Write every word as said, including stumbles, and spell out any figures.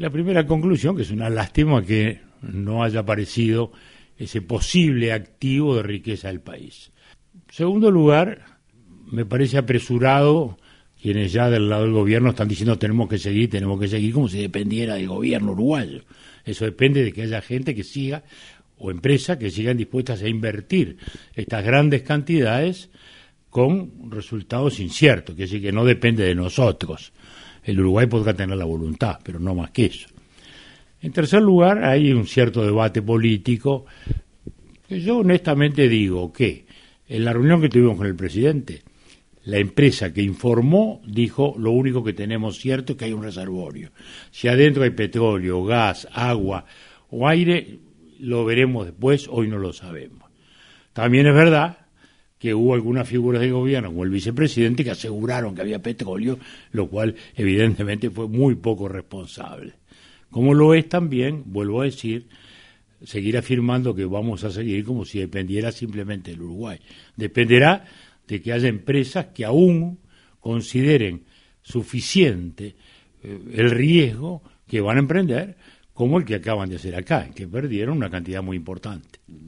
La primera conclusión, que es una lástima que no haya aparecido ese posible activo de riqueza del país. En segundo lugar, me parece apresurado quienes ya del lado del gobierno están diciendo tenemos que seguir, tenemos que seguir, como si dependiera del gobierno uruguayo. Eso depende de que haya gente que siga, o empresas que sigan dispuestas a invertir estas grandes cantidades con resultados inciertos, que decir que no depende de nosotros. El Uruguay podrá tener la voluntad, pero no más que eso. En tercer lugar, hay un cierto debate político, que yo honestamente digo que en la reunión que tuvimos con el presidente, la empresa que informó dijo lo único que tenemos cierto es que hay un reservorio. Si adentro hay petróleo, gas, agua o aire, lo veremos después, hoy no lo sabemos. También es verdad que hubo algunas figuras del gobierno, como el vicepresidente, que aseguraron que había petróleo, lo cual evidentemente fue muy poco responsable. Como lo es también, vuelvo a decir, seguir afirmando que vamos a seguir como si dependiera simplemente del Uruguay. Dependerá de que haya empresas que aún consideren suficiente eh, el riesgo que van a emprender, como el que acaban de hacer acá, que perdieron una cantidad muy importante.